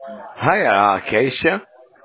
Hi, Acacia.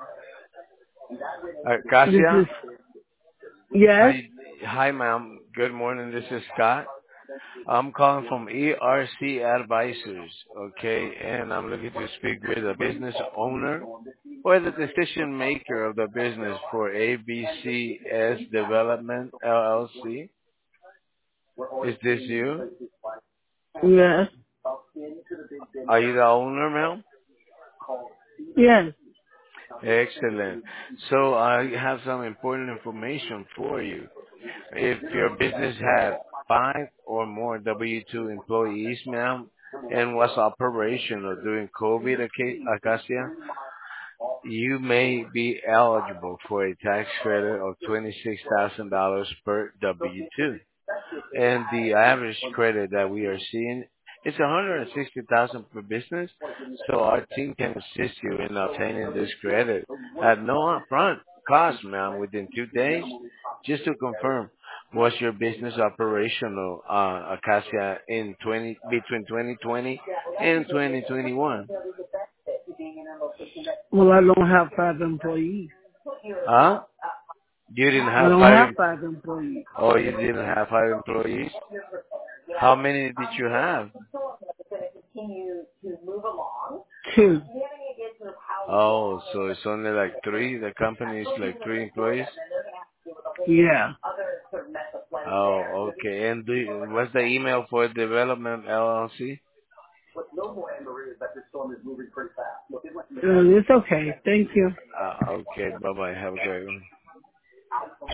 This Acacia. is yes, Hi, hi, ma'am. Good morning. This is Scott. I'm calling from ERC Advisors, okay, and I'm looking to speak with a business owner or the decision maker of the business for ABCS Development LLC. Is this you? yes, Are you the owner, ma'am? yes. Excellent. So I have some important information for you. If your business had five or more W-2 employees, ma'am, and was operational during COVID, Acacia, you may be eligible for a tax credit of $26,000 per W-2. And the average credit that we are seeing is 160,000 per business. So our team can assist you in obtaining this credit at no upfront cost, ma'am, within 2 days. Just to confirm, was your business operational, Acacia, in 20 between 2020 and 2021? Well, I don't have 5 employees. Huh? You didn't I have don't have 5 employees. oh, you didn't have 5 employees? How many did you have? Two. Oh, so it's only like three? The company is like three employees? Yeah. Oh, okay. And what's the email for Development LLC? It's okay. Thank you. Okay, bye-bye. Have a great one.